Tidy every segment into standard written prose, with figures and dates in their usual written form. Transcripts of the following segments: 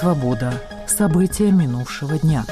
Свобода. События минувшего дня.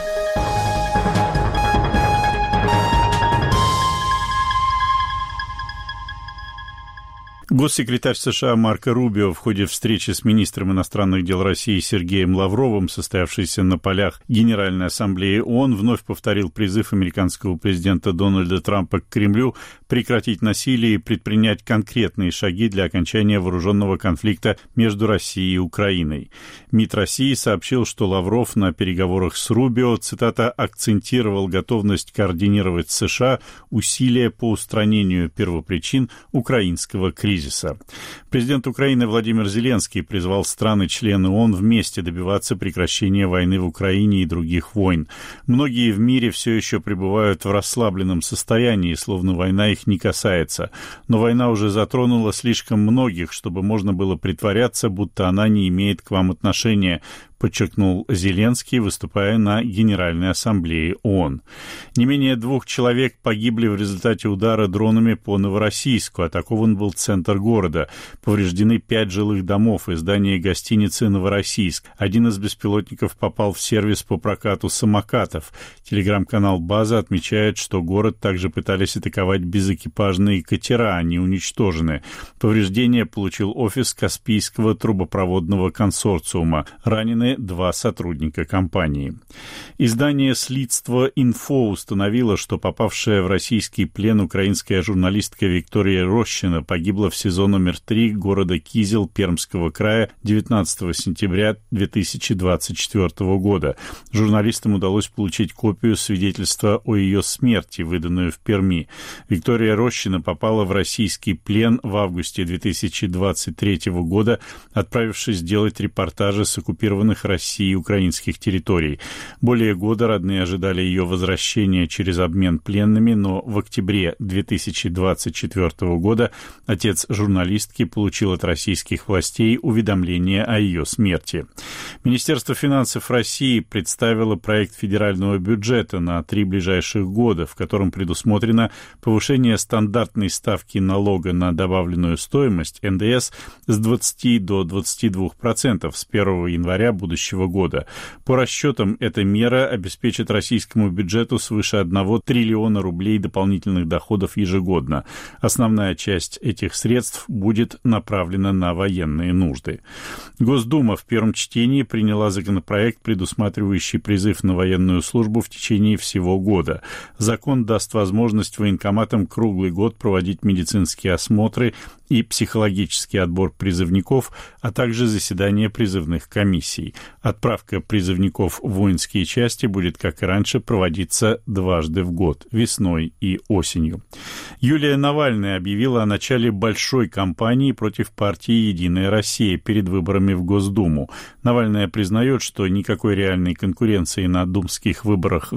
Госсекретарь США Марко Рубио в ходе встречи с министром иностранных дел России Сергеем Лавровым, состоявшейся на полях Генеральной Ассамблеи ООН, вновь повторил призыв американского президента Дональда Трампа к Кремлю прекратить насилие и предпринять конкретные шаги для окончания вооруженного конфликта между Россией и Украиной. МИД России сообщил, что Лавров на переговорах с Рубио, цитата, акцентировал готовность координировать с США усилия по устранению первопричин украинского кризиса. Президент Украины Владимир Зеленский призвал страны-члены ООН вместе добиваться прекращения войны в Украине и других войн. Многие в мире все еще пребывают в расслабленном состоянии, словно война их не касается. Но война уже затронула слишком многих, чтобы можно было притворяться, будто она не имеет к вам отношения, подчеркнул Зеленский, выступая на Генеральной Ассамблее ООН. Не менее 2 человек погибли в результате удара дронами по Новороссийску. Атакован был центр города. Повреждены 5 жилых домов и здание гостиницы «Новороссийск». Один из беспилотников попал в сервис по прокату самокатов. Телеграм-канал «База» отмечает, что город также пытались атаковать безэкипажные катера, они уничтожены. Повреждения получил офис Каспийского трубопроводного консорциума. Ранены 2 сотрудника компании. Издание «Следство Инфо» установило, что попавшая в российский плен украинская журналистка Виктория Рощина погибла в СИЗО номер 3 города Кизел Пермского края 19 сентября 2024 года. Журналистам удалось получить копию свидетельства о ее смерти, выданную в Перми. Виктория Рощина попала в российский плен в августе 2023 года, отправившись делать репортажи с оккупированных Россией украинских территорий. Более года родные ожидали ее возвращения через обмен пленными, но в октябре 2024 года отец журналистки получил от российских властей уведомление о ее смерти. Министерство финансов России представило проект федерального бюджета на 3 ближайших года, в котором предусмотрено повышение стандартной ставки налога на добавленную стоимость НДС с 20 до 22% с 1 января будущего года. По расчетам, эта мера обеспечит российскому бюджету свыше 1 триллиона рублей дополнительных доходов ежегодно. Основная часть этих средств будет направлена на военные нужды. Госдума в первом чтении приняла законопроект, предусматривающий призыв на военную службу в течение всего года. Закон даст возможность военкоматам круглый год проводить медицинские осмотры и психологический отбор призывников, а также заседания призывных комиссий. Отправка призывников в воинские части будет, как и раньше, проводиться дважды в год, весной и осенью. Юлия Навальная объявила о начале большой кампании против партии «Единая Россия» перед выборами в Госдуму. Навальная признает, что никакой реальной конкуренции на думских выборах в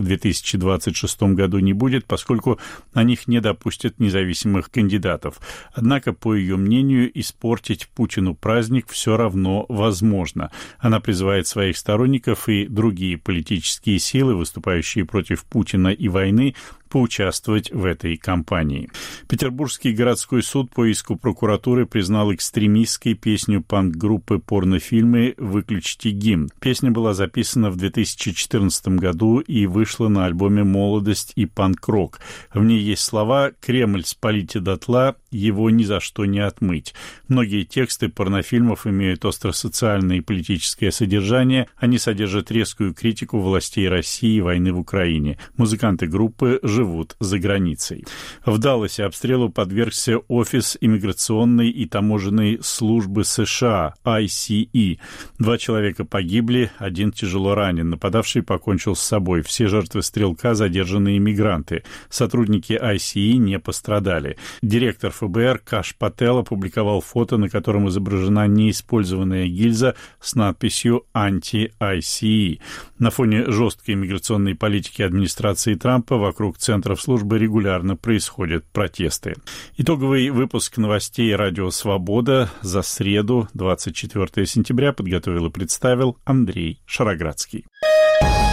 2026 году не будет, поскольку на них не допустят независимых кандидатов. Однако, по ее мнению, испортить Путину праздник все равно возможно. Она призывает своих сторонников и другие политические силы, выступающие против Путина и войны, поучаствовать в этой кампании. Петербургский городской суд по иску прокуратуры признал экстремистской песню панк-группы порнофильмы «Выключите гимн». Песня была записана в 2014 году и вышла на альбоме «Молодость» и «Панк-рок». В ней есть слова «Кремль спалите дотла, его ни за что не отмыть». Многие тексты порнофильмов имеют остросоциальное и политическое содержание. Они содержат резкую критику властей России и войны в Украине. Музыканты группы живут за границей. В Далласе обстрелу подвергся офис иммиграционной и таможенной службы США, ICE. 2 человека погибли, 1 тяжело ранен. Нападавший покончил с собой. Все жертвы стрелка — задержанные мигранты. Сотрудники ICE не пострадали. Директор ФБР Каш Пател опубликовал фото, на котором изображена неиспользованная гильза с надписью «Анти-ICE». На фоне жесткой миграционной политики администрации Трампа вокруг центров службы регулярно происходят протесты. Итоговый выпуск новостей «Радио Свобода» за среду, 24 сентября, подготовил и представил Андрей Шароградский.